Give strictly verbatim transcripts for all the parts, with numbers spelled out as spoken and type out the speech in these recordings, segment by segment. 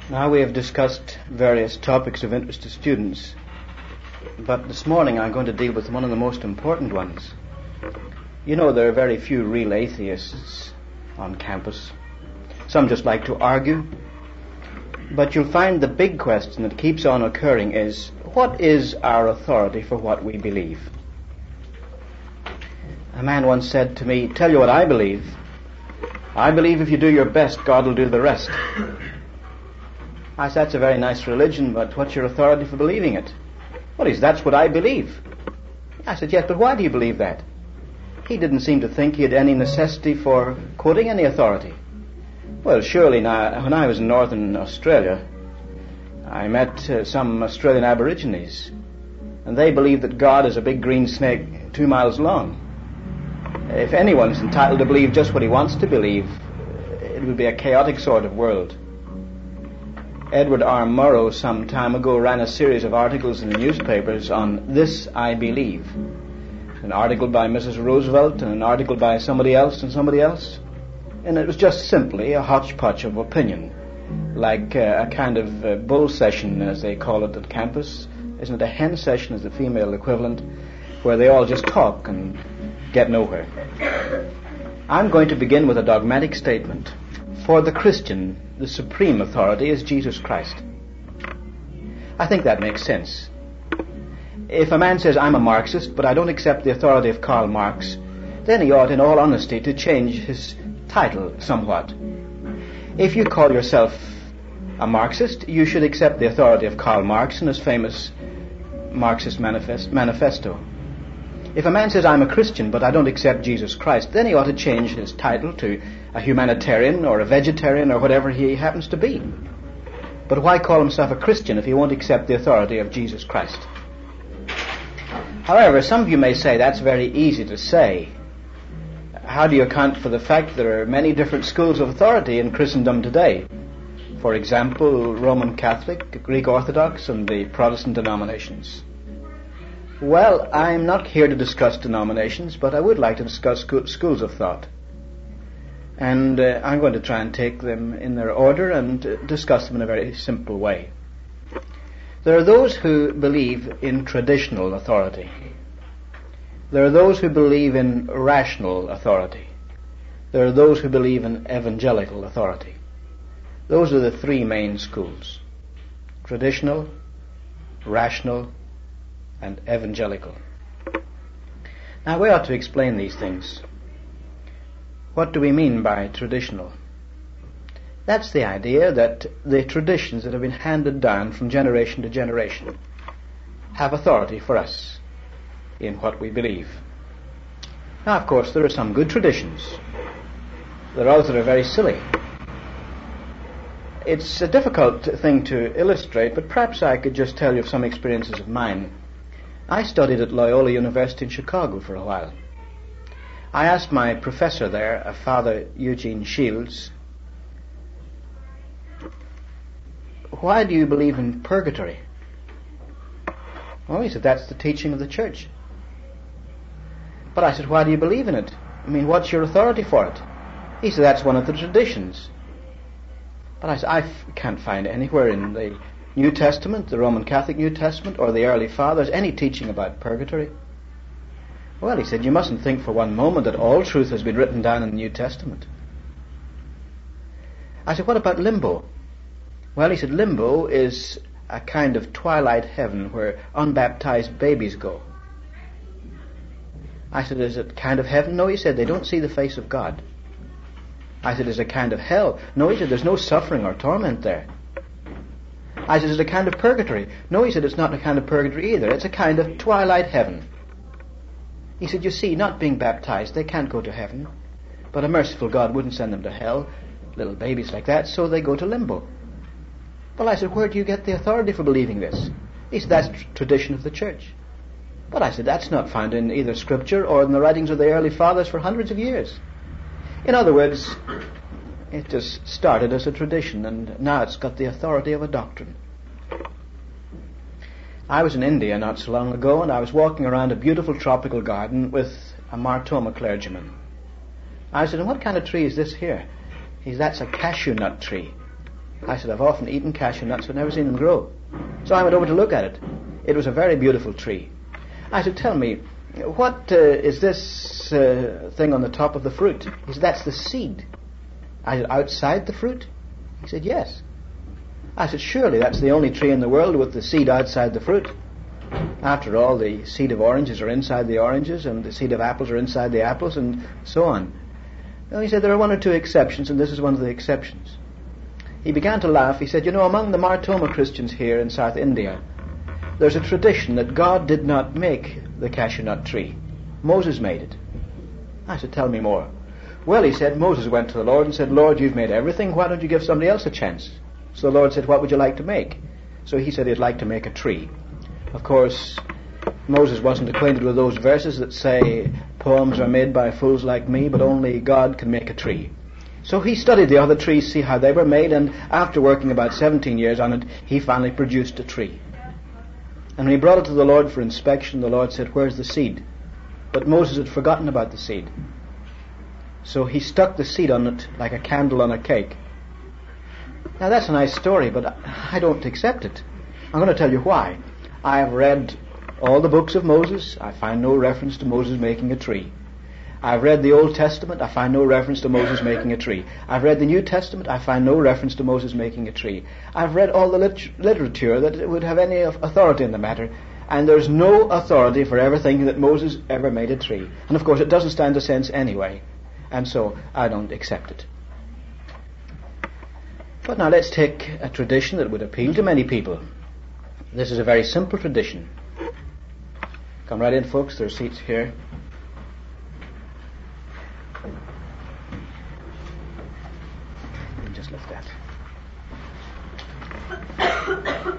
Now we have discussed various topics of interest to students, but this morning I'm going to deal with one of the most important ones. You know, there are very few real atheists on campus. Some just like to argue. But you'll find the big question that keeps on occurring is, what is our authority for what we believe? A man once said to me, "Tell you what I believe. I believe if you do your best, God will do the rest." I said, "That's a very nice religion, but what's your authority for believing it?" "Well," he said, "that's what I believe." I said, "Yes, but why do you believe that?" He didn't seem to think he had any necessity for quoting any authority. Well, surely now, when I was in northern Australia, I met uh, some Australian Aborigines, and they believe that God is a big green snake two miles long. If anyone's entitled to believe just what he wants to believe, it would be a chaotic sort of world. Edward R. Murrow some time ago ran a series of articles in the newspapers on This I Believe. An article by Missus Roosevelt and an article by somebody else and somebody else. And it was just simply a hodgepodge of opinion, like uh, a kind of uh, bull session, as they call it at campus. Isn't it a hen session as the female equivalent, where they all just talk and get nowhere. I'm going to begin with a dogmatic statement. For the Christian, the supreme authority is Jesus Christ. I think that makes sense. If a man says, "I'm a Marxist, but I don't accept the authority of Karl Marx," then he ought, in all honesty, to change his title somewhat. If you call yourself a Marxist, you should accept the authority of Karl Marx and his famous Marxist manifest- manifesto. If a man says, "I'm a Christian, but I don't accept Jesus Christ," then he ought to change his title to a humanitarian or a vegetarian or whatever he happens to be. But why call himself a Christian if he won't accept the authority of Jesus Christ? However, some of you may say that's very easy to say. How do you account for the fact that there are many different schools of authority in Christendom today? For example, Roman Catholic, Greek Orthodox, and the Protestant denominations. Well, I'm not here to discuss denominations, but I would like to discuss scho- schools of thought. And uh, I'm going to try and take them in their order and uh, discuss them in a very simple way. There are those who believe in traditional authority. There are those who believe in rational authority. There are those who believe in evangelical authority. Those are the three main schools: traditional, rational, and evangelical. Now we ought to explain these things. What do we mean by traditional? That's the idea that the traditions that have been handed down from generation to generation have authority for us in what we believe. Now, of course, there are some good traditions. There are others that are very silly. It's a difficult thing to illustrate, but perhaps I could just tell you of some experiences of mine. I studied at Loyola University in Chicago for a while. I asked my professor there, a Father Eugene Shields, "Why do you believe in purgatory?" "Oh," he said, "that's the teaching of the church." But I said, "Why do you believe in it? I mean, what's your authority for it?" He said, "That's one of the traditions." But I said, I f- can't find anywhere in the New Testament, the Roman Catholic New Testament, or the early fathers, any teaching about purgatory. Well, he said, "You mustn't think for one moment that all truth has been written down in the New Testament." I said, "What about limbo?" Well, he said, "Limbo is a kind of twilight heaven where unbaptized babies go." I said, "Is it kind of heaven?" "No," he said, "they don't see the face of God." I said, "Is it a kind of hell?" "No," he said, "there's no suffering or torment there." I said, "Is it a kind of purgatory?" "No," he said, "it's not a kind of purgatory either. It's a kind of twilight heaven." He said, "You see, not being baptized, they can't go to heaven. But a merciful God wouldn't send them to hell, little babies like that, so they go to limbo." Well, I said, "Where do you get the authority for believing this?" He said, "That's tr- tradition of the church." But I said, "That's not found in either Scripture or in the writings of the early fathers for hundreds of years." In other words, it just started as a tradition, and now it's got the authority of a doctrine. I was in India not so long ago, and I was walking around a beautiful tropical garden with a Martoma clergyman. I said, "And what kind of tree is this here?" He said, "That's a cashew nut tree." I said, I've often eaten cashew nuts, but never seen them grow. So I went over to look at it. It was a very beautiful tree. I said, tell me, what uh, is this uh, thing on the top of the fruit? He said, that's the seed. I said, outside the fruit? He said, yes. I said, surely that's the only tree in the world with the seed outside the fruit. After all, the seed of oranges are inside the oranges, and the seed of apples are inside the apples, and so on. Well, he said, there are one or two exceptions, and this is one of the exceptions. He began to laugh. He said, you know, among the Martoma Christians here in South India, there's a tradition that God did not make the cashew nut tree. Moses made it. I said, tell me more. Well, he said, Moses went to the Lord and said, Lord, you've made everything. Why don't you give somebody else a chance? So the Lord said, what would you like to make? So he said he'd like to make a tree. Of course, Moses wasn't acquainted with those verses that say, poems are made by fools like me, but only God can make a tree. So he studied the other trees, see how they were made, and after working about seventeen years on it, he finally produced a tree. And when he brought it to the Lord for inspection, the Lord said, where's the seed? But Moses had forgotten about the seed. So he stuck the seed on it like a candle on a cake. Now that's a nice story, but I don't accept it. I'm going to tell you why. I have read all the books of Moses. I find no reference to Moses making a tree. I've read the Old Testament. I find no reference to Moses making a tree. I've read the New Testament. I find no reference to Moses making a tree. I've read all the lit- literature that would have any authority in the matter, and there's no authority for ever thinking that Moses ever made a tree. And of course it doesn't stand a sense anyway, and so I don't accept it. But now let's take a tradition that would appeal to many people. This is a very simple tradition. Come right in, folks. There are seats here. Just lift that.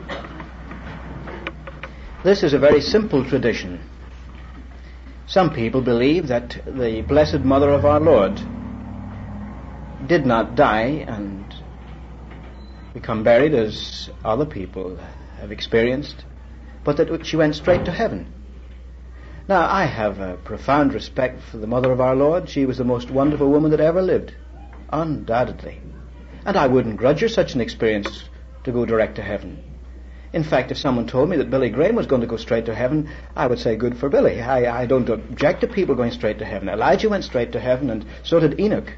This is a very simple tradition. Some people believe that the Blessed Mother of our Lord did not die and become buried as other people have experienced, but that she went straight to heaven. Now, I have a profound respect for the Mother of our Lord. She was the most wonderful woman that ever lived, undoubtedly. And I wouldn't grudge her such an experience to go direct to heaven. In fact, if someone told me that Billy Graham was going to go straight to heaven, I would say good for Billy. I, I don't object to people going straight to heaven. Elijah went straight to heaven, and so did Enoch.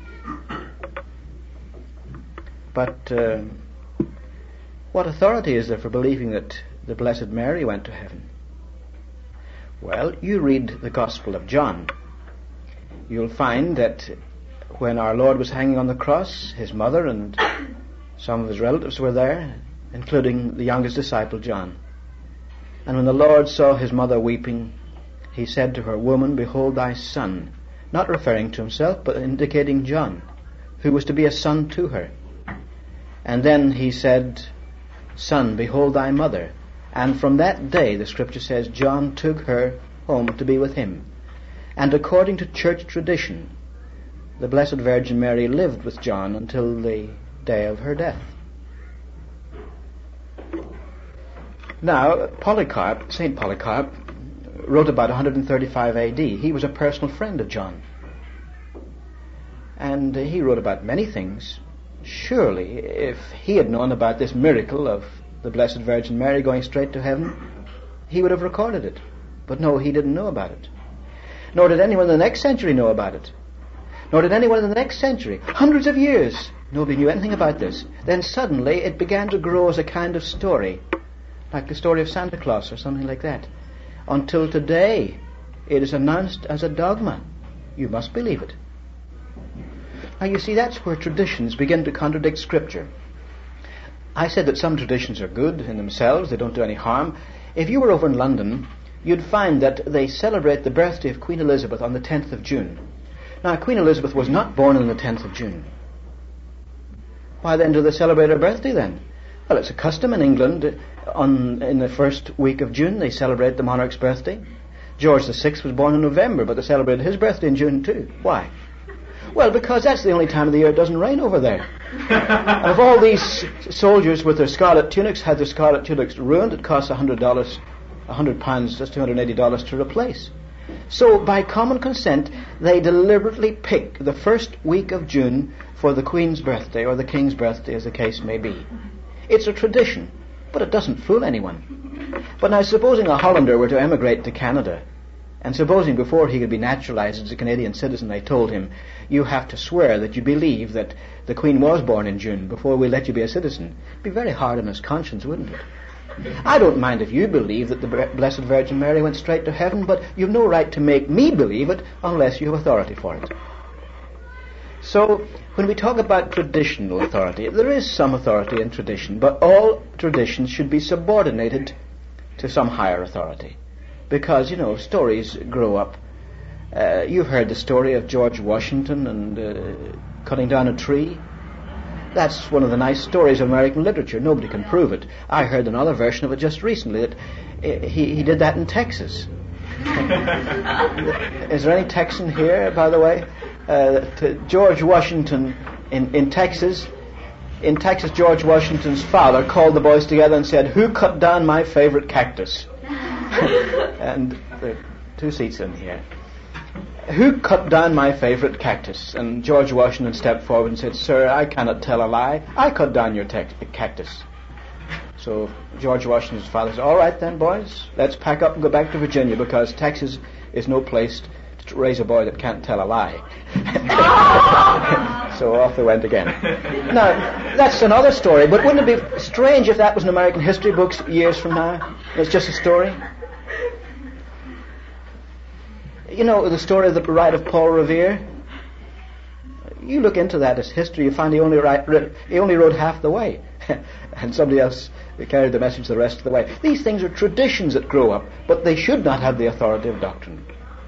But uh, what authority is there for believing that the Blessed Mary went to heaven? Well, you read the Gospel of John. You'll find that when our Lord was hanging on the cross, his mother and some of his relatives were there, including the youngest disciple, John. And when the Lord saw his mother weeping, he said to her, Woman, behold thy son, not referring to himself, but indicating John, who was to be a son to her. And then he said, Son, behold thy mother. And from that day, the scripture says, John took her home to be with him. And according to church tradition, the Blessed Virgin Mary lived with John until the day of her death. Now, Polycarp, Saint Polycarp, wrote about one hundred thirty-five A D. He was a personal friend of John. And he wrote about many things. Surely, if he had known about this miracle of the Blessed Virgin Mary going straight to heaven, he would have recorded it. But no, he didn't know about it. Nor did anyone in the next century know about it. Nor did anyone in the next century. Hundreds of years, nobody knew anything about this. Then suddenly it began to grow as a kind of story, like the story of Santa Claus or something like that. Until today, it is announced as a dogma. You must believe it. Now you see, that's where traditions begin to contradict Scripture. I said that some traditions are good in themselves, they don't do any harm. If you were over in London, you'd find that they celebrate the birthday of Queen Elizabeth on the tenth of June. Now, Queen Elizabeth was not born on the tenth of June. Why then do they celebrate her birthday then? Well, it's a custom in England. On, in the first week of June, they celebrate the monarch's birthday. George the Sixth was born in November, but they celebrated his birthday in June too. Why? Well, because that's the only time of the year it doesn't rain over there. And if all these soldiers with their scarlet tunics had their scarlet tunics ruined, it costs one hundred dollars, one hundred pounds, that's two hundred eighty dollars to replace. So by common consent, they deliberately pick the first week of June for the Queen's birthday or the King's birthday, as the case may be. It's a tradition, but it doesn't fool anyone. But now supposing a Hollander were to emigrate to Canada, and supposing before he could be naturalized as a Canadian citizen, they told him, you have to swear that you believe that the Queen was born in June before we let you be a citizen. It'd be very hard on his conscience, wouldn't it? I don't mind if you believe that the Blessed Virgin Mary went straight to heaven, but you've no right to make me believe it unless you have authority for it. So, when we talk about traditional authority, there is some authority in tradition, but all traditions should be subordinated to some higher authority. Because, you know, stories grow up. Uh, you've heard the story of George Washington and uh, cutting down a tree. That's one of the nice stories of American literature. Nobody can prove it. I heard another version of it just recently, that uh, he, he did that in Texas. Is there any Texan here, by the way? Uh, to George Washington in, in Texas, in Texas, George Washington's father called the boys together and said, who cut down my favorite cactus? And there are two seats in here. Who cut down my favorite cactus? And George Washington stepped forward and said, sir, I cannot tell a lie. I cut down your te- cactus. So George Washington's father said, all right then, boys, let's pack up and go back to Virginia, because Texas is no place to raise a boy that can't tell a lie. So off they went again. Now, that's another story, but wouldn't it be strange if that was in American history books years from now? It's just a story. You know the story of the ride of Paul Revere? You look into that as history, you find he only, write, he only rode half the way. And somebody else carried the message the rest of the way. These things are traditions that grow up, but they should not have the authority of doctrine.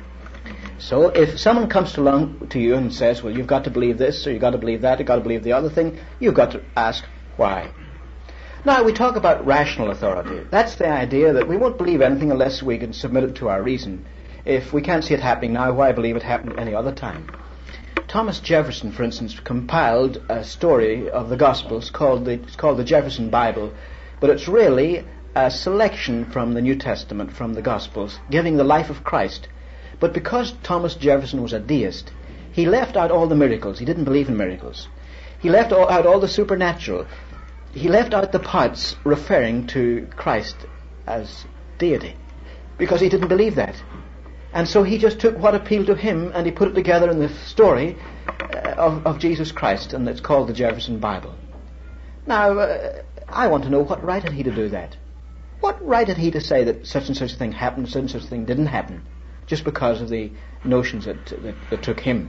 So if someone comes along to you and says, well, you've got to believe this, or you've got to believe that, you've got to believe the other thing, you've got to ask why. Now, we talk about rational authority. That's the idea that we won't believe anything unless we can submit it to our reason. If we can't see it happening now, why believe it happened any other time? Thomas Jefferson, for instance, compiled a story of the Gospels called the, it's called the Jefferson Bible, but it's really a selection from the New Testament, from the Gospels, giving the life of Christ. But because Thomas Jefferson was a deist, he left out all the miracles. He didn't believe in miracles. He left all, out all the supernatural. He left out the parts referring to Christ as deity, because he didn't believe that. And so he just took what appealed to him and he put it together in the story uh, of, of Jesus Christ, and it's called the Jefferson Bible. Now, uh, I want to know, what right had he to do that? What right had he to say that such and such a thing happened, such and such a thing didn't happen, just because of the notions that, that, that took him?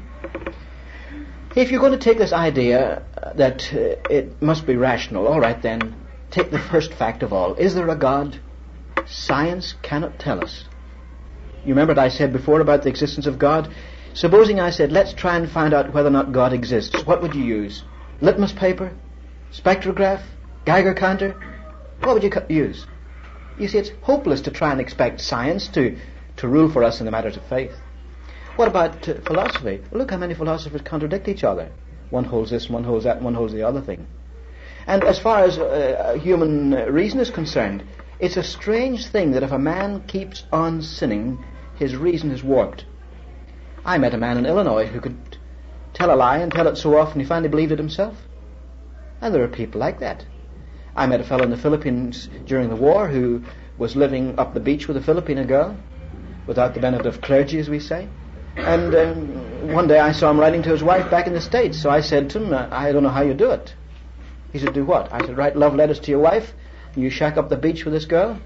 If you're going to take this idea that uh, it must be rational, all right then, take the first fact of all. Is there a God? Science cannot tell us. You remember what I said before about the existence of God? Supposing I said, let's try and find out whether or not God exists. What would you use? Litmus paper? Spectrograph? Geiger counter? What would you cu- use? You see, it's hopeless to try and expect science to, to rule for us in the matters of faith. What about uh, philosophy? Well, look how many philosophers contradict each other. One holds this, one holds that, one holds the other thing. And as far as uh, human reason is concerned, it's a strange thing that if a man keeps on sinning, his reason is warped. I met a man in Illinois who could tell a lie and tell it so often he finally believed it himself. And there are people like that. I met a fellow in the Philippines during the war who was living up the beach with a Filipino girl, without the benefit of clergy, as we say. And um, one day I saw him writing to his wife back in the States. So I said to him, I don't know how you do it. He said, do what? I said, write love letters to your wife, and you shack up the beach with this girl?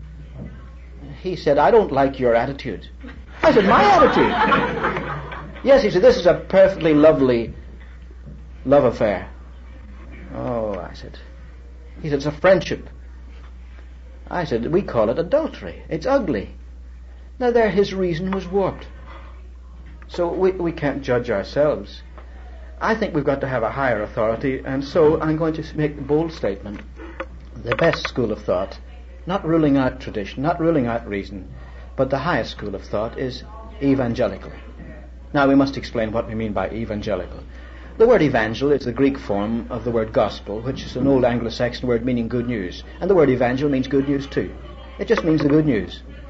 He said, I don't like your attitude. I said, my attitude? Yes, he said, this is a perfectly lovely love affair. Oh, I said. He said, it's a friendship. I said, we call it adultery. It's ugly. Now there, his reason was warped. So we, we can't judge ourselves. I think we've got to have a higher authority, and so I'm going to make the bold statement. The best school of thought, not ruling out tradition, not ruling out reason, but the highest school of thought is evangelical. Now we must explain what we mean by evangelical. The word evangel is the Greek form of the word gospel, which is an old Anglo-Saxon word meaning good news. And the word evangel means good news too. It just means the good news.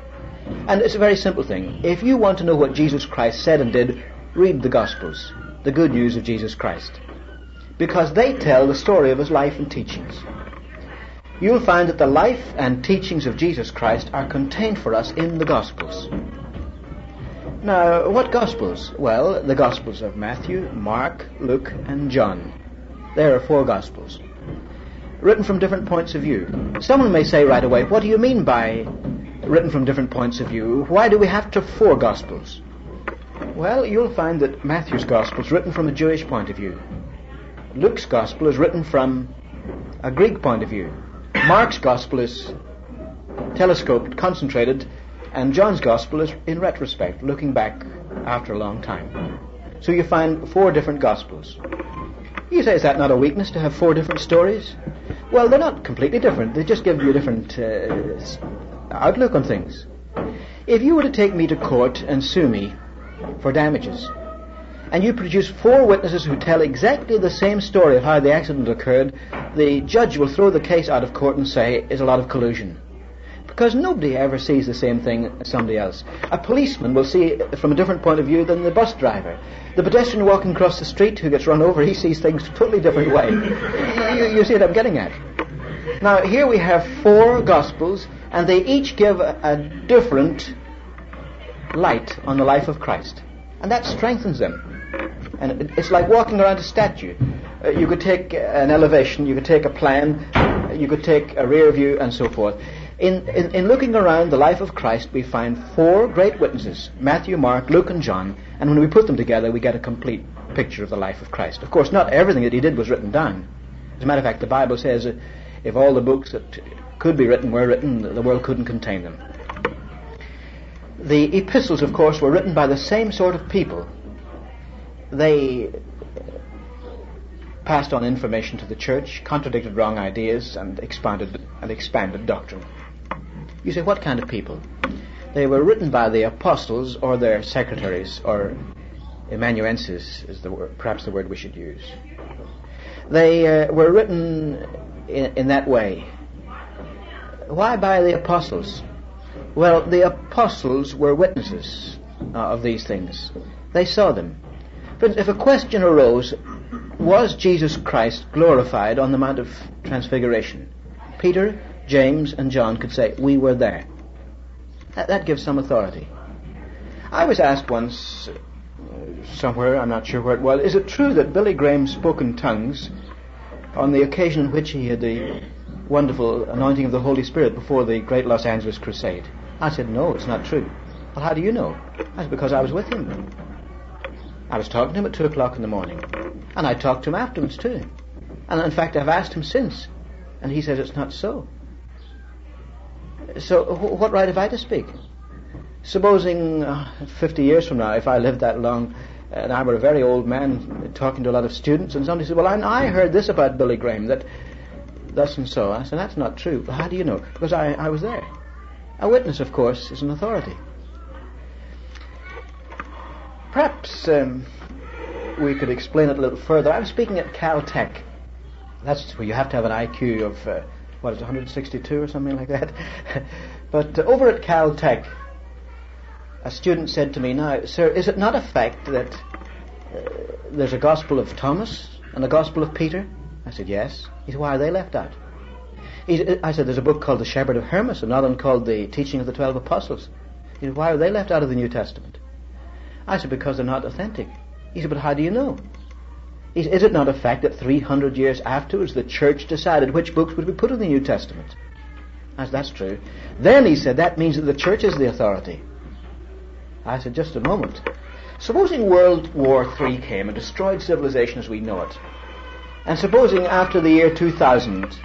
And it's a very simple thing. If you want to know what Jesus Christ said and did, read the Gospels, the good news of Jesus Christ, because they tell the story of his life and teachings. You'll find that the life and teachings of Jesus Christ are contained for us in the Gospels. Now, what Gospels? Well, the Gospels of Matthew, Mark, Luke, and John. There are four Gospels, written from different points of view. Someone may say right away, what do you mean by written from different points of view? Why do we have to have four Gospels? Well, you'll find that Matthew's Gospel is written from a Jewish point of view. Luke's Gospel is written from a Greek point of view. Mark's Gospel is telescoped, concentrated, and John's Gospel is in retrospect, looking back after a long time. So you find four different Gospels. You say, is that not a weakness to have four different stories? Well, they're not completely different. They just give you a different uh, outlook on things. If you were to take me to court and sue me for damages, and you produce four witnesses who tell exactly the same story of how the accident occurred, the judge will throw the case out of court and say, it's a lot of collusion. Because nobody ever sees the same thing as somebody else. A policeman will see it from a different point of view than the bus driver. The pedestrian walking across the street who gets run over, he sees things a totally different way. you, you see what I'm getting at? Now, here we have four Gospels, and they each give a, a different light on the life of Christ. And that strengthens them. And it, it's like walking around a statue. Uh, you could take an elevation, you could take a plan, you could take a rear view, and so forth. In, in, in looking around the life of Christ, we find four great witnesses, Matthew, Mark, Luke, and John, and when we put them together, we get a complete picture of the life of Christ. Of course, not everything that he did was written down. As a matter of fact, the Bible says that if all the books that could be written were written, the world couldn't contain them. The epistles, of course, were written by the same sort of people. They passed on information to the church, contradicted wrong ideas, and expounded and expanded doctrine. You say, what kind of people? They were written by the apostles or their secretaries, or amanuenses is the word, perhaps the word we should use. They uh, were written in, in that way. Why by the apostles? Well, the apostles were witnesses uh, of these things. They saw them. But if a question arose, was Jesus Christ glorified on the Mount of Transfiguration? Peter, James, and John could say, we were there. That, that gives some authority. I was asked once, uh, somewhere, I'm not sure where it was, is it true that Billy Graham spoke in tongues on the occasion in which he had the wonderful anointing of the Holy Spirit before the great Los Angeles crusade? I said, no, it's not true. Well, how do you know? I said, because I was with him. I was talking to him at two o'clock in the morning. And I talked to him afterwards too. And in fact, I've asked him since. And he says it's not so. So wh- what right have I to speak? Supposing uh, fifty years from now, if I lived that long, and I were a very old man talking to a lot of students, and somebody said, well, I, I heard this about Billy Graham, that thus and so. I said, that's not true. Well, how do you know? Because I, I was there. A witness, of course, is an authority. Perhaps um, we could explain it a little further. I was speaking at Caltech. That's where you have to have an I Q of, uh, what is it, one hundred sixty-two or something like that? But uh, over at Caltech, a student said to me, now, sir, is it not a fact that uh, there's a Gospel of Thomas and a Gospel of Peter? I said, yes. He said, why are they left out? He said, I said, there's a book called The Shepherd of Hermas, another one called The Teaching of the Twelve Apostles. He said, why are they left out of the New Testament? I said, because they're not authentic. He said, but how do you know? He said, is it not a fact that three hundred years afterwards the church decided which books would be put in the New Testament? I said, that's true. Then he said, that means that the church is the authority. I said, just a moment. Supposing World War Three came and destroyed civilization as we know it, and supposing after the year two thousand,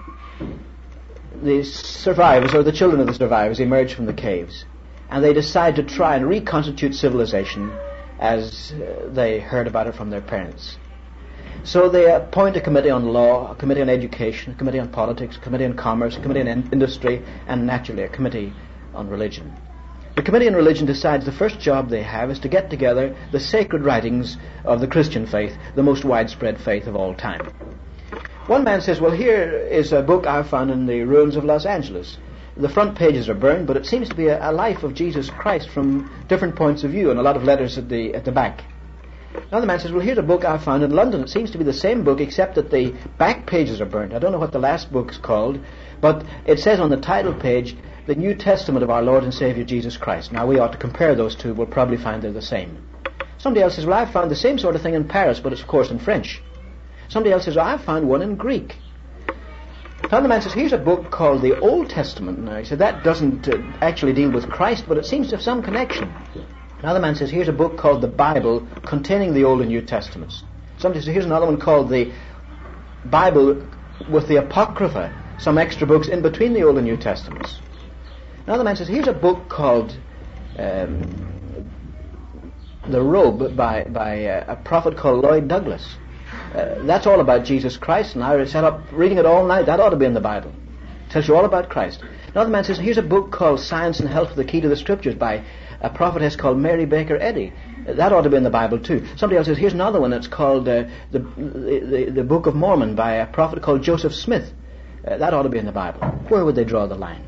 the survivors, or the children of the survivors, emerged from the caves, and they decide to try and reconstitute civilization as uh, they heard about it from their parents. So they appoint a committee on law, a committee on education, a committee on politics, a committee on commerce, a committee on in- industry, and naturally a committee on religion. The Committee on Religion decides the first job they have is to get together the sacred writings of the Christian faith, the most widespread faith of all time. One man says, well, here is a book I found in the ruins of Los Angeles. the front pages are burned, but it seems to be a, a life of Jesus Christ from different points of view, and a lot of letters at the at the back. Another man says, well, here's a book I found in London. It seems to be the same book, except that the back pages are burned. I don't know what the last book's called, but it says on the title page, The New Testament of our Lord and Saviour Jesus Christ. Now, we ought to compare those two. We'll probably find they're the same. Somebody else says, well, I found the same sort of thing in Paris, but it's, of course, in French. Somebody else says, well, I found one in Greek. Another man says, here's a book called the Old Testament. Now, he said, that doesn't uh, actually deal with Christ, but it seems to have some connection. Another man says, here's a book called the Bible containing the Old and New Testaments. Somebody says, here's another one called the Bible with the Apocrypha, some extra books in between the Old and New Testaments. Another man says, here's a book called um, The Robe by, by uh, a prophet called Lloyd Douglas. Uh, that's all about Jesus Christ, and I sat up reading it all night. That ought to be in the Bible. It tells you all about Christ. Another man says, here's a book called Science and Health, the Key to the Scriptures by a prophetess called Mary Baker Eddy. Uh, that ought to be in the Bible too. Somebody else says, here's another one. It's called uh, the, the the Book of Mormon by a prophet called Joseph Smith. Uh, that ought to be in the Bible. Where would they draw the line?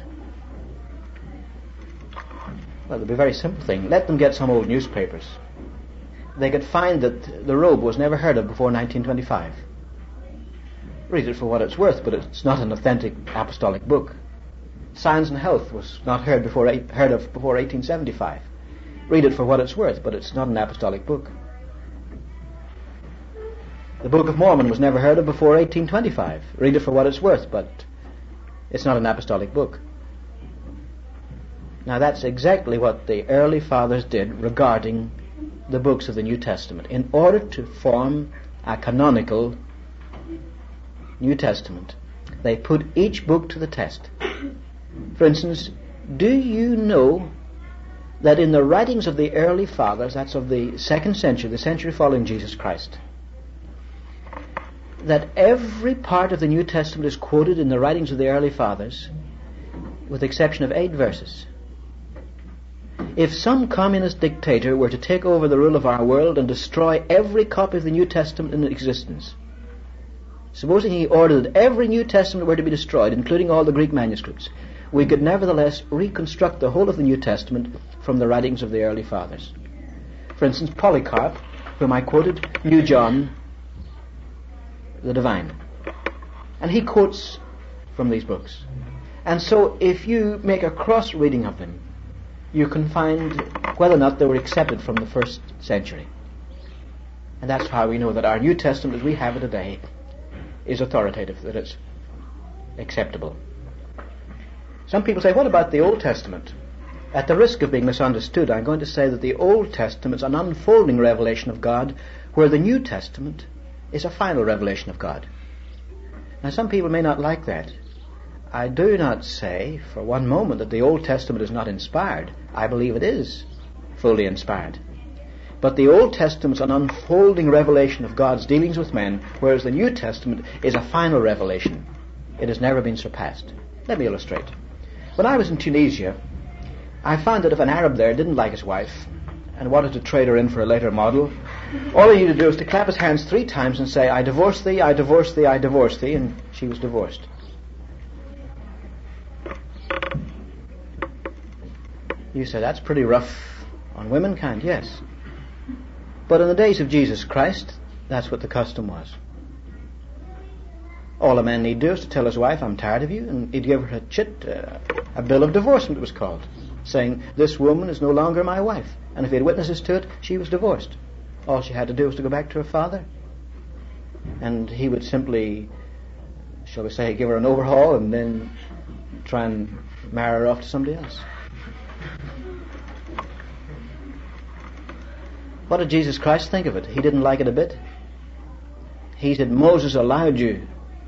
Well, it would be a very simple thing. Let them get some old newspapers. They could find that the Robe was never heard of before nineteen twenty-five. Read it for what it's worth, but it's not an authentic apostolic book. Science and Health was not heard before heard of before eighteen seventy-five. Read it for what it's worth, but it's not an apostolic book. The Book of Mormon was never heard of before eighteen twenty-five. Read it for what it's worth, but it's not an apostolic book. Now that's exactly what the early fathers did regarding the books of the New Testament. In order to form a canonical New Testament, they put each book to the test. For instance, do you know that in the writings of the early fathers, that's of the second century, the century following Jesus Christ, that every part of the New Testament is quoted in the writings of the early fathers, with the exception of eight verses? If some communist dictator were to take over the rule of our world and destroy every copy of the New Testament in existence, supposing he ordered that every New Testament were to be destroyed, including all the Greek manuscripts, we could nevertheless reconstruct the whole of the New Testament from the writings of the early fathers. For instance, Polycarp, whom I quoted, knew John the Divine. And he quotes from these books. And so if you make a cross-reading of them, you can find whether or not they were accepted from the first century. And that's how we know that our New Testament as we have it today is authoritative, that it's acceptable. Some people say, what about the Old Testament? At the risk of being misunderstood, I'm going to say that the Old Testament is an unfolding revelation of God, where the New Testament is a final revelation of God. Now, some people may not like that. I do not say for one moment that the Old Testament is not inspired. I believe it is fully inspired. But the Old Testament is an unfolding revelation of God's dealings with men, whereas the New Testament is a final revelation. It has never been surpassed. Let me illustrate. When I was in Tunisia, I found that if an Arab there didn't like his wife and wanted to trade her in for a later model, all he needed to do was to clap his hands three times and say, I divorce thee, I divorce thee, I divorce thee, and she was divorced. You say, that's pretty rough on womankind. Yes. But in the days of Jesus Christ, that's what the custom was. All a man need do is to tell his wife, I'm tired of you, and he'd give her a chit, uh, a bill of divorcement it was called, saying, this woman is no longer my wife. And if he had witnesses to it, she was divorced. All she had to do was to go back to her father. And he would simply, shall we say, give her an overhaul and then try and marry her off to somebody else. What did Jesus Christ think of it? He didn't like it a bit. He said, Moses allowed you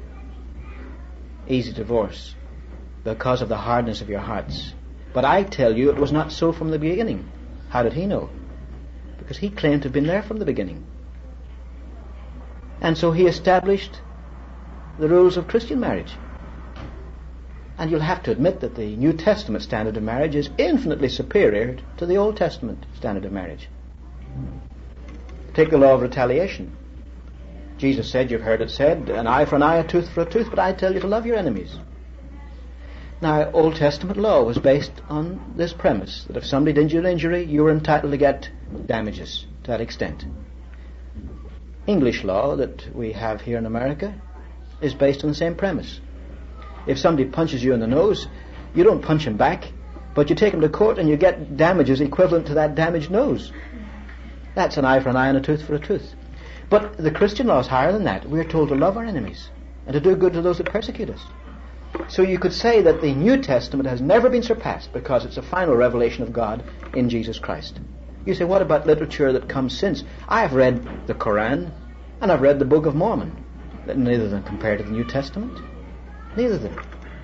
easy divorce because of the hardness of your hearts. But I tell you, it was not so from the beginning. How did he know? Because he claimed to have been there from the beginning. And so he established the rules of Christian marriage. And you'll have to admit that the New Testament standard of marriage is infinitely superior to the Old Testament standard of marriage. Take the law of retaliation. Jesus said, you've heard it said, an eye for an eye, a tooth for a tooth, but I tell you to love your enemies. Now, Old Testament law was based on this premise, that if somebody did you an injury, you were entitled to get damages to that extent. English law that we have here in America is based on the same premise. If somebody punches you in the nose, you don't punch him back, but you take him to court and you get damages equivalent to that damaged nose. That's an eye for an eye and a tooth for a tooth. But the Christian law is higher than that. We're told to love our enemies and to do good to those that persecute us. So you could say that the New Testament has never been surpassed because it's a final revelation of God in Jesus Christ. You say, what about literature that comes since? I've read the Koran and I've read the Book of Mormon. Neither of them compare to the New Testament. Neither of them.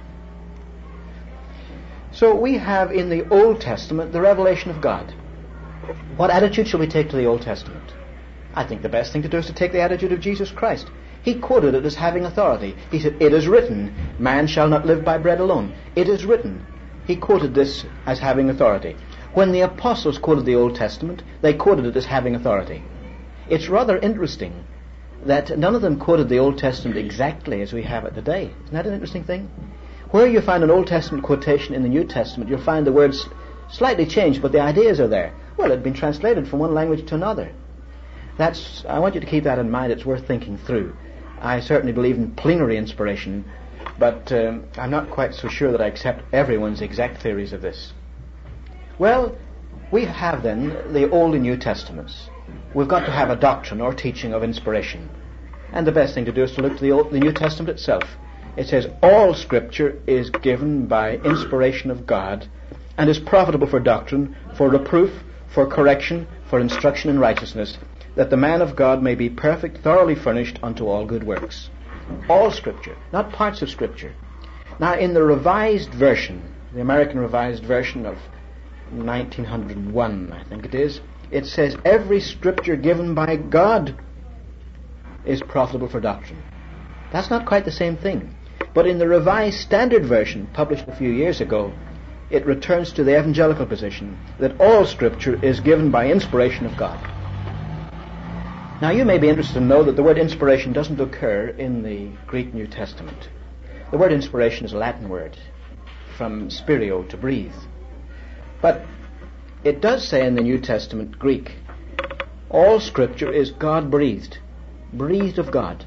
So we have in the Old Testament the revelation of God. What attitude shall we take to the Old Testament? I think the best thing to do is to take the attitude of Jesus Christ. He quoted it as having authority. He said, it is written, man shall not live by bread alone. It is written. He quoted this as having authority. When the apostles quoted the Old Testament, they quoted it as having authority. It's rather interesting that none of them quoted the Old Testament exactly as we have it today. Isn't that an interesting thing? Where you find an Old Testament quotation in the New Testament, you'll find the words slightly changed, but the ideas are there. Well, it had been translated from one language to another. That's, I want you to keep that in mind. It's worth thinking through. I certainly believe in plenary inspiration, but um, I'm not quite so sure that I accept everyone's exact theories of this. Well, we have then the Old and New Testaments. We've got to have a doctrine or teaching of inspiration. And the best thing to do is to look to the, Old, the New Testament itself. It says, all Scripture is given by inspiration of God and is profitable for doctrine, for reproof, for correction, for instruction in righteousness, that the man of God may be perfect, thoroughly furnished unto all good works. All Scripture, not parts of Scripture. Now, in the Revised Version, the American Revised Version of nineteen oh one, I think it is, it says, every Scripture given by God is profitable for doctrine. That's not quite the same thing. But in the Revised Standard Version, published a few years ago, it returns to the evangelical position that all Scripture is given by inspiration of God. Now, you may be interested to know that the word inspiration doesn't occur in the Greek New Testament. The word inspiration is a Latin word, from spirio, to breathe. But it does say in the New Testament Greek, all Scripture is God-breathed, breathed of God.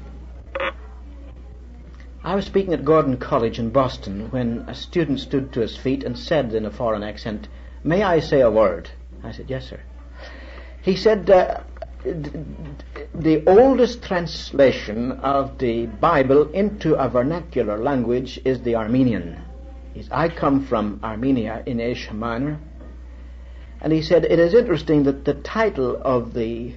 I was speaking at Gordon College in Boston when a student stood to his feet and said in a foreign accent, "May I say a word?" I said, "Yes, sir." He said, uh, the oldest translation of the Bible into a vernacular language is the Armenian. He said, I come from Armenia in Asia Minor. And he said, it is interesting that the title of the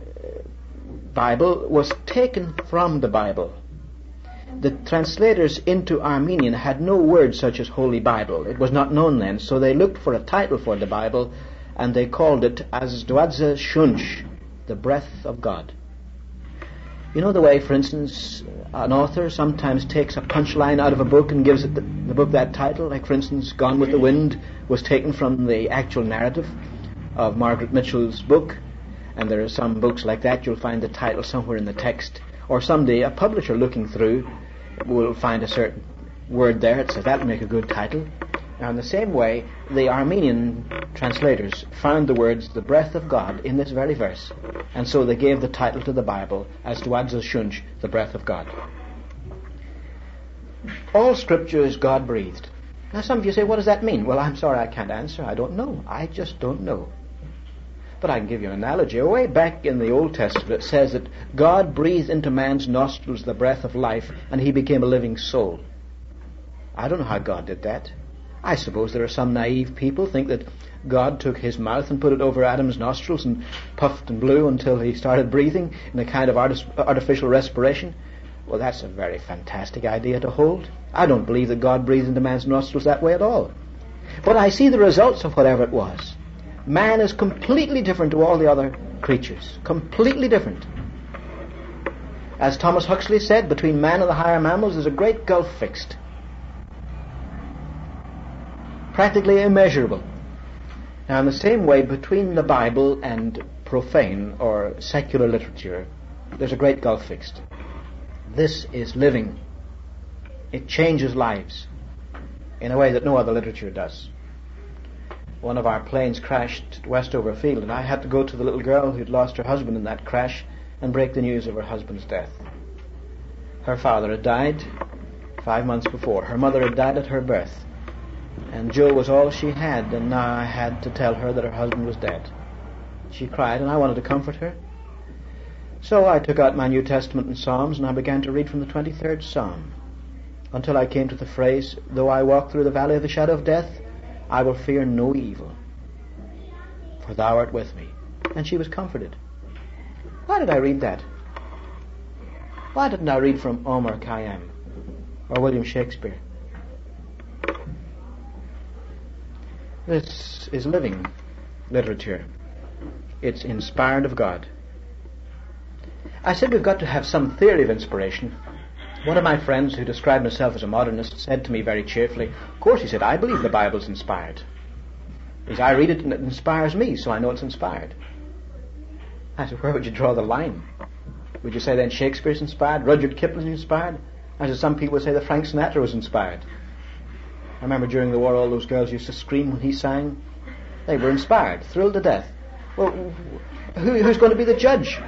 Bible was taken from the Bible. The translators into Armenian had no word such as Holy Bible. It was not known then, so they looked for a title for the Bible, and they called it Azdwadze Shunsh, the breath of God. You know the way, for instance, an author sometimes takes a punchline out of a book and gives it the, the book that title? Like, for instance, Gone with the Wind was taken from the actual narrative of Margaret Mitchell's book, and there are some books like that. You'll find the title somewhere in the text. Or someday a publisher looking through will find a certain word there. It says, that'll make a good title. Now, in the same way, the Armenian translators found the words, the breath of God, in this very verse. And so they gave the title to the Bible as Azdwadze Shunsh, the breath of God. All Scripture is God-breathed. Now, some of you say, what does that mean? Well, I'm sorry, I can't answer. I don't know. I just don't know. But I can give you an analogy. Way back in the Old Testament, it says that God breathed into man's nostrils the breath of life, and he became a living soul. I don't know how God did that. I suppose there are some naive people who think that God took his mouth and put it over Adam's nostrils and puffed and blew until he started breathing in a kind of artis- artificial respiration. Well, that's a very fantastic idea to hold. I don't believe that God breathed into man's nostrils that way at all. But I see the results of whatever it was. Man is completely different to all the other creatures. Completely different. As Thomas Huxley said, between man and the higher mammals there's a great gulf fixed. Practically immeasurable. Now, in the same way, between the Bible and profane or secular literature, there's a great gulf fixed. This is living. It changes lives. in a way that no other literature does. One of our planes crashed at Westover Field, and I had to go to the little girl who'd lost her husband in that crash and break the news of her husband's death. Her father had died five months before. Her mother had died at her birth. And Joe was all she had, and now I had to tell her that her husband was dead. She cried, and I wanted to comfort her. So I took out my New Testament and Psalms, and I began to read from the twenty-third Psalm, until I came to the phrase, though I walk through the valley of the shadow of death, I will fear no evil, for thou art with me. And she was comforted. Why did I read that? Why didn't I read from Omar Khayyam or William Shakespeare? This is living literature. It's inspired of God. I said we've got to have some theory of inspiration. One of my friends, who described himself as a modernist, said to me very cheerfully, of course, he said, I believe the Bible's inspired. He said, I read it and it inspires me, so I know it's inspired. I said, where would you draw the line? Would you say then Shakespeare's inspired, Rudyard Kipling's inspired? I said, some people would say that Frank Sinatra was inspired. I remember during the war all those girls used to scream when he sang. They were inspired, thrilled to death. Well, who, who's going to be the judge?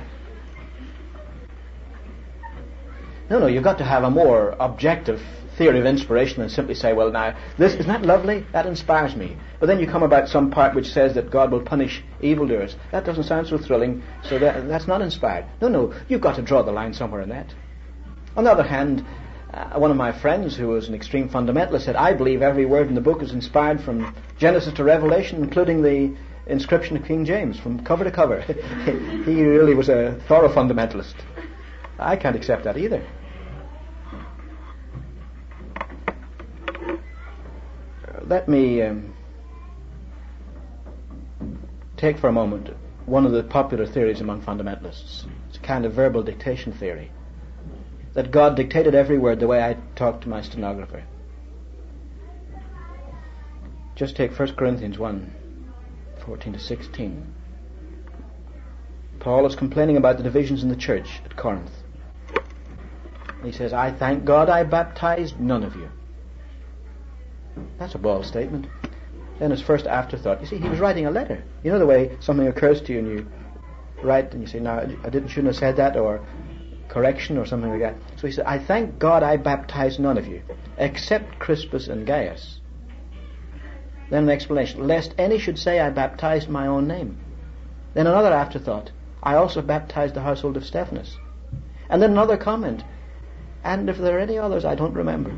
No, no, you've got to have a more objective theory of inspiration than simply say, well, now, this, isn't that lovely? That inspires me. But then you come about some part which says that God will punish evildoers. That doesn't sound so thrilling, so that, that's not inspired. No, no, you've got to draw the line somewhere in that. On the other hand, uh, one of my friends, who was an extreme fundamentalist, said, I believe every word in the book is inspired from Genesis to Revelation, including the inscription of King James, from cover to cover. He really was a thorough fundamentalist. I can't accept that either. Let me um, take for a moment one of the popular theories among fundamentalists. It's a kind of verbal dictation theory. That God dictated every word the way I talked to my stenographer. Just take First Corinthians one, fourteen to sixteen. Paul is complaining about the divisions in the church at Corinth. He says, I thank God I baptized none of you. That's a bold statement. Then his first afterthought, you see, he was writing a letter. You know the way something occurs to you and you write and you say, no, I didn't, shouldn't have said that, or correction or something like that. So he said, I thank God I baptized none of you, except Crispus and Gaius. Then an explanation, lest any should say I baptized my own name. Then another afterthought, I also baptized the household of Stephanus. And then another comment, and if there are any others, I don't remember.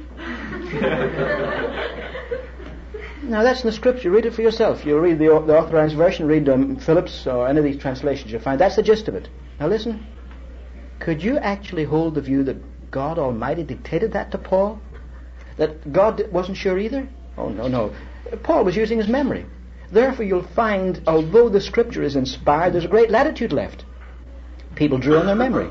Now that's in the scripture. Read it for yourself. You read the, the authorized version, read um, Phillips or any of these translations, you'll find that's the gist of it. Now listen, could you actually hold the view that God Almighty dictated that to Paul? That God wasn't sure either? Oh no, no. Paul was using his memory. Therefore you'll find, although the scripture is inspired, there's a great latitude left. People drew on their memory.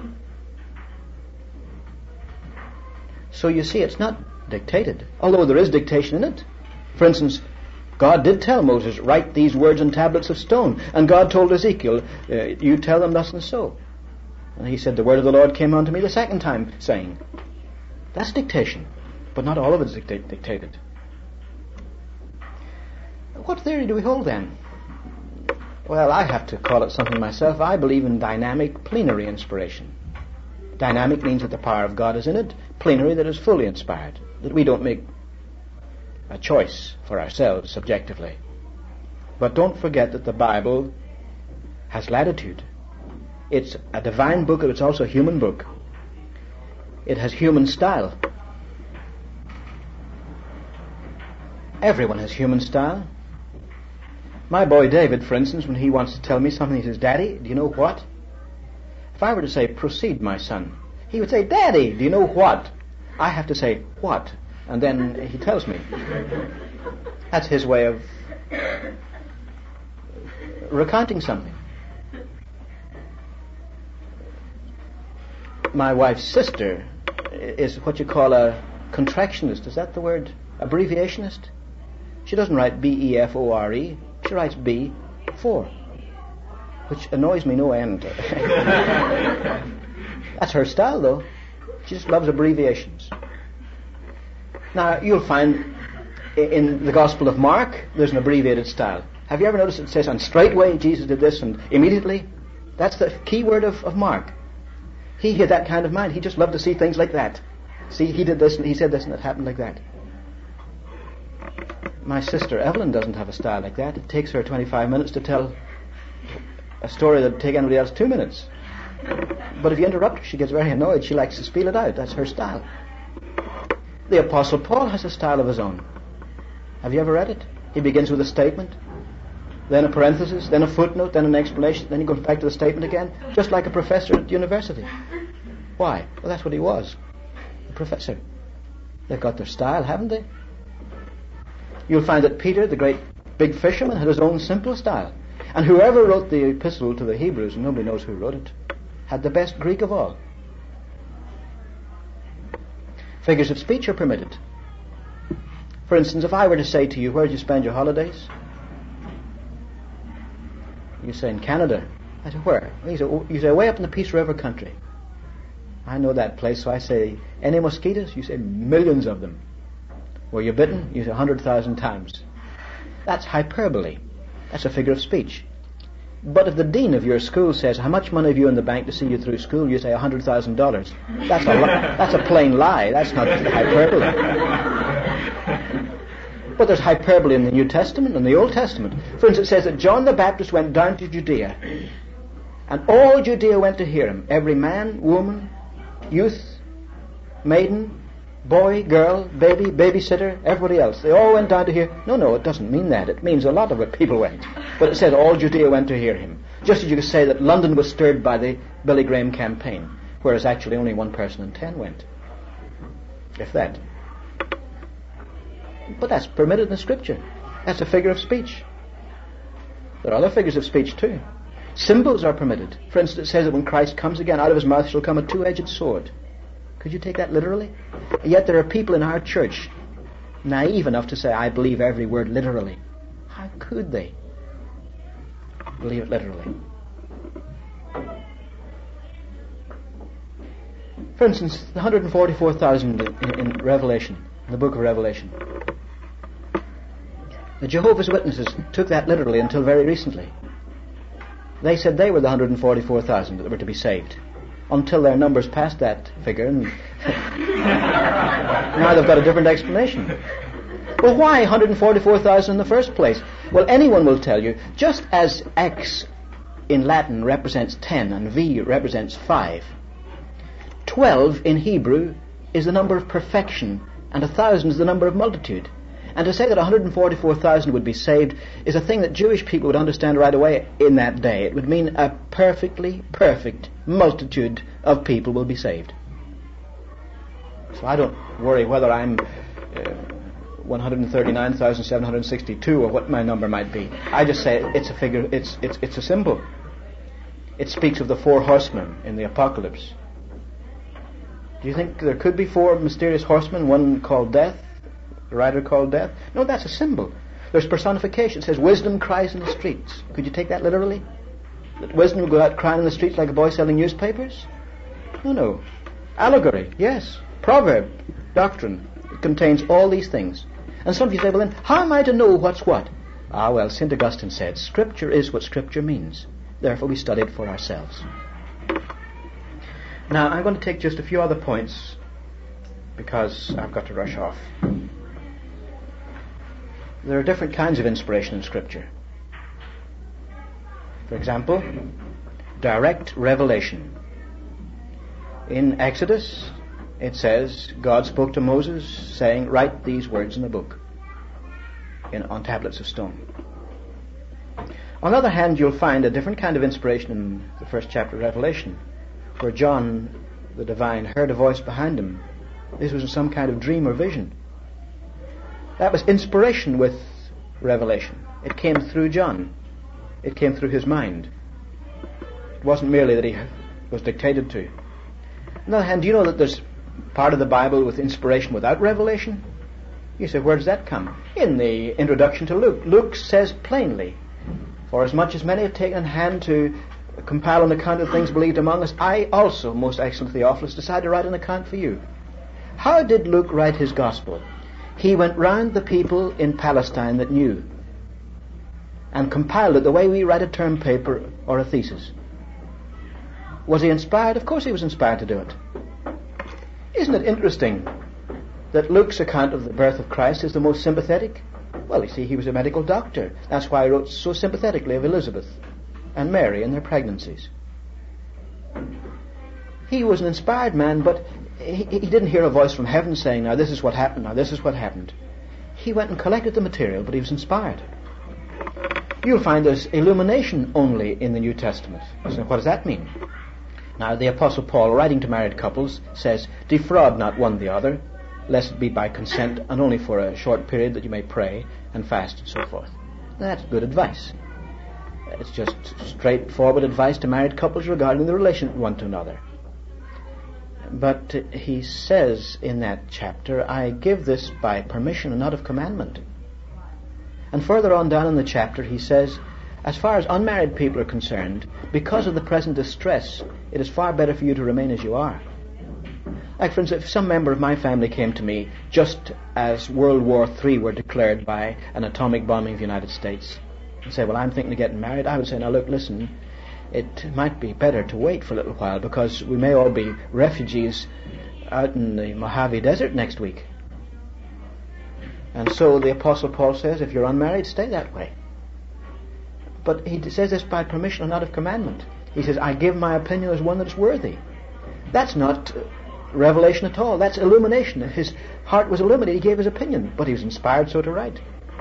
So you see, it's not dictated, although there is dictation in it. For instance, God did tell Moses, write these words on tablets of stone. And God told Ezekiel, uh, you tell them thus and so. And he said, the word of the Lord came unto me the second time, saying. That's dictation. But not all of it is dicta- dictated. What theory do we hold then? Well, I have to call it something myself. I believe in dynamic plenary inspiration. Dynamic means that the power of God is in it. Plenary, that is fully inspired. That we don't make a choice for ourselves subjectively. But don't forget that the Bible has latitude. It's a divine book, and it's also a human book. It has human style. Everyone has human style. My boy David, for instance, when he wants to tell me something, he says, Daddy, do you know what? If I were to say, proceed, my son, he would say, Daddy, do you know what? I have to say, what? And then he tells me. That's his way of recounting something. My wife's sister is what you call a contractionist. Is that the word? Abbreviationist? She doesn't write B E F O R E. She writes B for, which annoys me no end. That's her style, though. She just loves abbreviations. Now, you'll find in the Gospel of Mark, there's an abbreviated style. Have you ever noticed it says, and straightway Jesus did this, and immediately? That's the key word of, of Mark. He had that kind of mind. He just loved to see things like that. See, he did this, and he said this, and it happened like that. My sister Evelyn doesn't have a style like that. It takes her twenty-five minutes to tell a story that would take anybody else two minutes. But if you interrupt her, she gets very annoyed. She likes to spiel it out. That's her style. The Apostle Paul has a style of his own. Have you ever read it? He begins with a statement, then a parenthesis, then a footnote, then an explanation, then he goes back to the statement again, just like a professor at university. Why? Well, that's what he was. A professor. They've got their style, haven't they? You'll find that Peter, the great big fisherman, had his own simple style. And whoever wrote the epistle to the Hebrews, and nobody knows who wrote it, had the best Greek of all. Figures of speech are permitted. For instance, if I were to say to you, where did you spend your holidays? You say, in Canada. I say, where? You say, you say, way up in the Peace River country. I know that place, so I say, any mosquitoes? You say, millions of them. Were you bitten? You say, a hundred thousand times. That's hyperbole. That's a figure of speech. But if the dean of your school says, how much money have you in the bank to see you through school? You say, a hundred thousand dollars. That's a li- that's a plain lie. That's not hyperbole. But there's hyperbole in the New Testament and the Old Testament. For instance, it says that John the Baptist went down to Judea, and all Judea went to hear him. Every man, woman, youth, maiden, boy, girl, baby, babysitter, everybody else. They all went down to hear. No, no, it doesn't mean that. It means a lot of it people went. But it says all Judea went to hear him. Just as you could say that London was stirred by the Billy Graham campaign, whereas actually only one person in ten went. If that. But that's permitted in the Scripture. That's a figure of speech. There are other figures of speech too. Symbols are permitted. For instance, it says that when Christ comes again, out of his mouth shall come a two-edged sword. Could you take that literally? Yet there are people in our church naive enough to say, I believe every word literally. How could they believe it literally? For instance, the one hundred forty-four thousand in, in Revelation, in the book of Revelation. The Jehovah's Witnesses took that literally until very recently. They said they were the one hundred forty-four thousand that were to be saved. Until their numbers passed that figure, and now they've got a different explanation. Well, why one hundred forty-four thousand in the first place? Well, anyone will tell you, just as X in Latin represents ten and V represents five, twelve in Hebrew is the number of perfection, and a thousand is the number of multitude. And to say that one hundred forty-four thousand would be saved is a thing that Jewish people would understand right away in that day. It would mean a perfectly perfect multitude of people will be saved. So I don't worry whether I'm uh, one hundred thirty-nine thousand seven hundred sixty-two or what my number might be. I just say it's a figure, it's, it's, it's a symbol. It speaks of the four horsemen in the Apocalypse. Do you think there could be four mysterious horsemen, one called Death, a rider called Death? No, that's a symbol. There's personification. It says wisdom cries in the streets. Could you take that literally? That wisdom will go out crying in the streets like a boy selling newspapers? No, no. Allegory, yes. Proverb, doctrine. It contains all these things. And some of you say, well then, how am I to know what's what? Ah, well, Saint Augustine said, Scripture is what Scripture means. Therefore we study it for ourselves. Now, I'm going to take just a few other points because I've got to rush off. There are different kinds of inspiration in Scripture. For example, direct revelation. In Exodus, it says, God spoke to Moses, saying, write these words in a book, in, on tablets of stone. On the other hand, you'll find a different kind of inspiration in the first chapter of Revelation, where John, the divine, heard a voice behind him. This was in some kind of dream or vision. That was inspiration with revelation. It came through John. It came through his mind. It wasn't merely that he was dictated to. On the other hand, do you know that there's part of the Bible with inspiration without revelation? You say, where does that come? In the introduction to Luke. Luke says plainly, for as much as many have taken in hand to compile an account of things believed among us, I also, most excellent Theophilus, decided to write an account for you. How did Luke write his gospel? He went round the people in Palestine that knew and compiled it the way we write a term paper or a thesis. Was he inspired? Of course he was inspired to do it. Isn't it interesting that Luke's account of the birth of Christ is the most sympathetic? Well, you see, he was a medical doctor. That's why he wrote so sympathetically of Elizabeth and Mary and their pregnancies. He was an inspired man, but he, he didn't hear a voice from heaven saying, now this is what happened, now this is what happened. He went and collected the material, but he was inspired. You'll find there's illumination only in the New Testament. So what does that mean? Now, the Apostle Paul, writing to married couples, says, defraud not one the other, lest it be by consent and only for a short period that you may pray and fast and so forth. That's good advice. It's just straightforward advice to married couples regarding the relation one to another. But uh, he says in that chapter, I give this by permission and not of commandment. And further on down in the chapter he says, as far as unmarried people are concerned, because of the present distress, it is far better for you to remain as you are. Like, for instance, if some member of my family came to me just as World War Three were declared by an atomic bombing of the United States, and say, well, I'm thinking of getting married, I would say, now look, listen, it might be better to wait for a little while because we may all be refugees out in the Mojave Desert next week. And so the Apostle Paul says, if you're unmarried, stay that way. But he says this by permission and not of commandment. He says, I give my opinion as one that is worthy. That's not revelation at all. That's illumination. His heart was illuminated. He gave his opinion, but he was inspired so to write.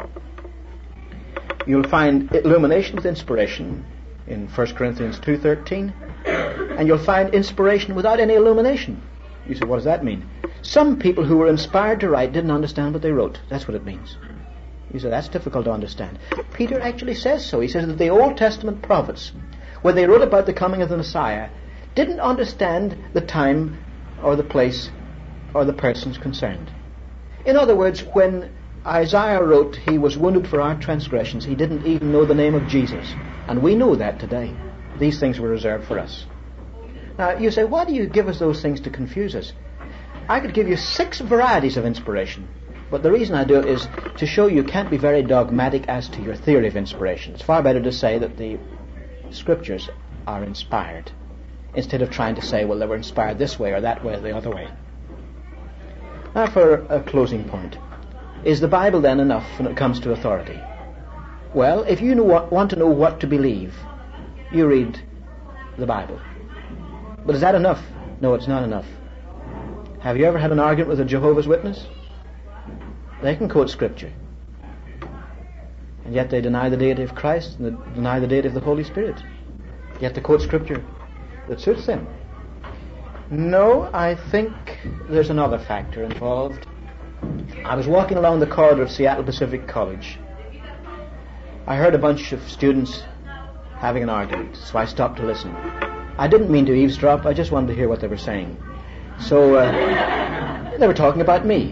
You'll find illumination with inspiration in First Corinthians two thirteen, and you'll find inspiration without any illumination. You say, what does that mean? Some people who were inspired to write didn't understand what they wrote. That's what it means. You say, that's difficult to understand. Peter actually says so. He says that the Old Testament prophets, when they wrote about the coming of the Messiah, didn't understand the time or the place or the persons concerned. In other words, when Isaiah wrote, he was wounded for our transgressions, he didn't even know the name of Jesus. And we know that today. These things were reserved for us. Now, you say, why do you give us those things to confuse us? I could give you six varieties of inspiration. But the reason I do it is to show you can't be very dogmatic as to your theory of inspiration. It's far better to say that the Scriptures are inspired, instead of trying to say, well, they were inspired this way or that way or the other way. Now, for a closing point. Is the Bible then enough when it comes to authority? Well, if you know what, want to know what to believe, you read the Bible. But is that enough? No, it's not enough. Have you ever had an argument with a Jehovah's Witness? They can quote Scripture. And yet they deny the deity of Christ and they deny the deity of the Holy Spirit. Yet they quote Scripture that suits them. No, I think there's another factor involved. I was walking along the corridor of Seattle Pacific College. I heard a bunch of students having an argument, so I stopped to listen. I didn't mean to eavesdrop, I just wanted to hear what they were saying. So, uh, they were talking about me.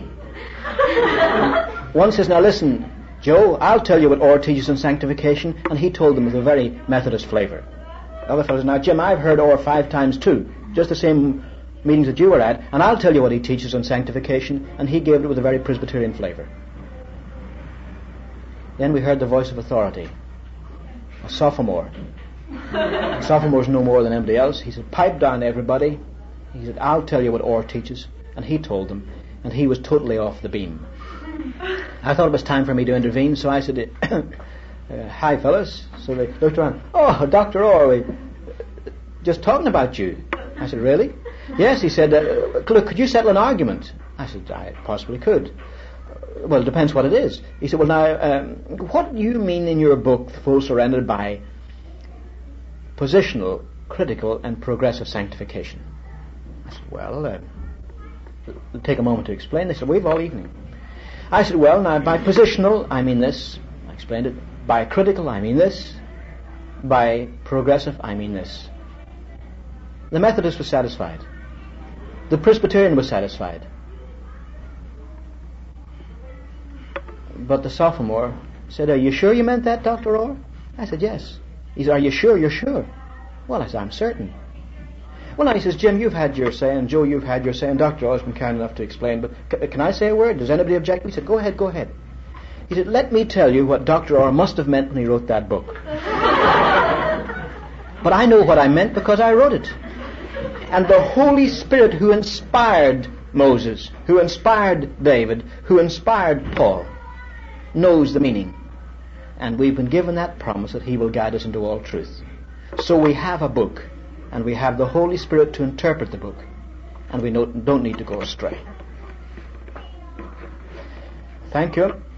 One says, now listen, Joe, I'll tell you what Orr teaches on sanctification, and he told them with a very Methodist flavour. The other fellow says, now Jim, I've heard Orr five times too, just the same meetings that you were at, and I'll tell you what he teaches on sanctification, and he gave it with a very Presbyterian flavour. Then we heard the voice of authority, a sophomore. Sophomores know more than anybody else. He said, pipe down everybody. He said, I'll tell you what Orr teaches, and he told them, and he was totally off the beam. I thought it was time for me to intervene, so I said, uh, hi fellas. So they looked around, oh, Doctor Orr, we just talking about you. I said, really? Yes, he said, uh, look, could you settle an argument? I said, I possibly could. Uh, well, it depends what it is. He said, well, now, um, what do you mean in your book, Full Surrender, by positional, critical, and progressive sanctification? I said, well, uh, it'll take a moment to explain. They said, we've all evening. I said, well, now, by positional, I mean this. I explained it. By critical, I mean this. By progressive, I mean this. The Methodist was satisfied. The Presbyterian was satisfied. But the sophomore said, are you sure you meant that, Doctor Orr? I said, yes. He said, are you sure you're sure? Well, I said, I'm certain. Well, now, he says, Jim, you've had your say, and Joe, you've had your say, and Doctor always been kind enough to explain, but c- can I say a word? Does anybody object? He said, go ahead, go ahead. He said, let me tell you what Doctor Orr must have meant when he wrote that book. But I know what I meant because I wrote it. And the Holy Spirit who inspired Moses, who inspired David, who inspired Paul, knows the meaning. And we've been given that promise that he will guide us into all truth. So we have a book, and we have the Holy Spirit to interpret the book, and we don't need to go astray. Thank you.